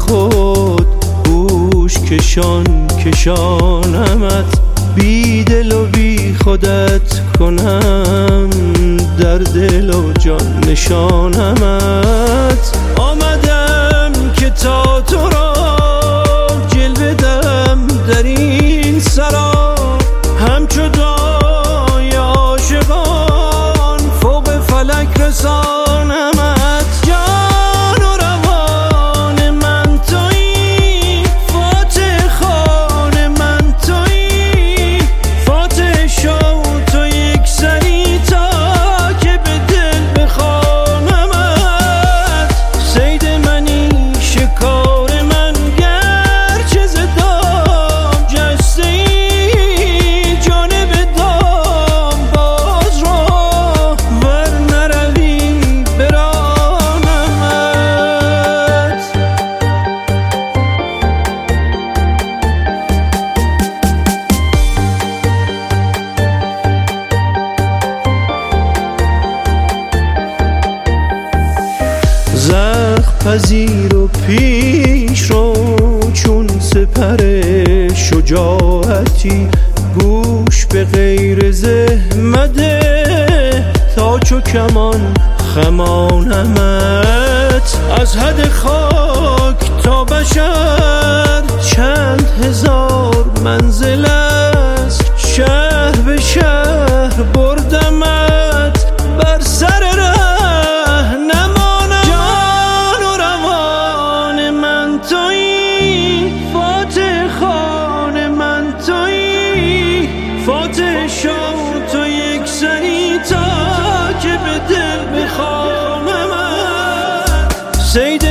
خود گوش کشانمت، بی دل و بی خودت کنم، در دل و جان نشانمت. آمدم که تا تو را جلوه دم در این سرا، همچو دای عاشقان فوق فلک رسانمت. جان و روان من تویی، فاتح خان من تویی، فاتح شو تو یک سری تا که به دل بخوانمت. صید منی شکار من گرچه ز دام جسته ای، جانب دام باز رو ور نروی برانمت. زخم پذیر و پیش رو چون سپر شجاعتی، گوش به غیر زحمده تا چو کمان خمانمت. از حد خاک تا بشر چند هزار منزل است، شهر به شهر بردمت بر سر ره نمانم. جان و روان من تویی، فاتح خان من تویی، فاتح شو تو یک سری تا که به دل بخوانمت. صید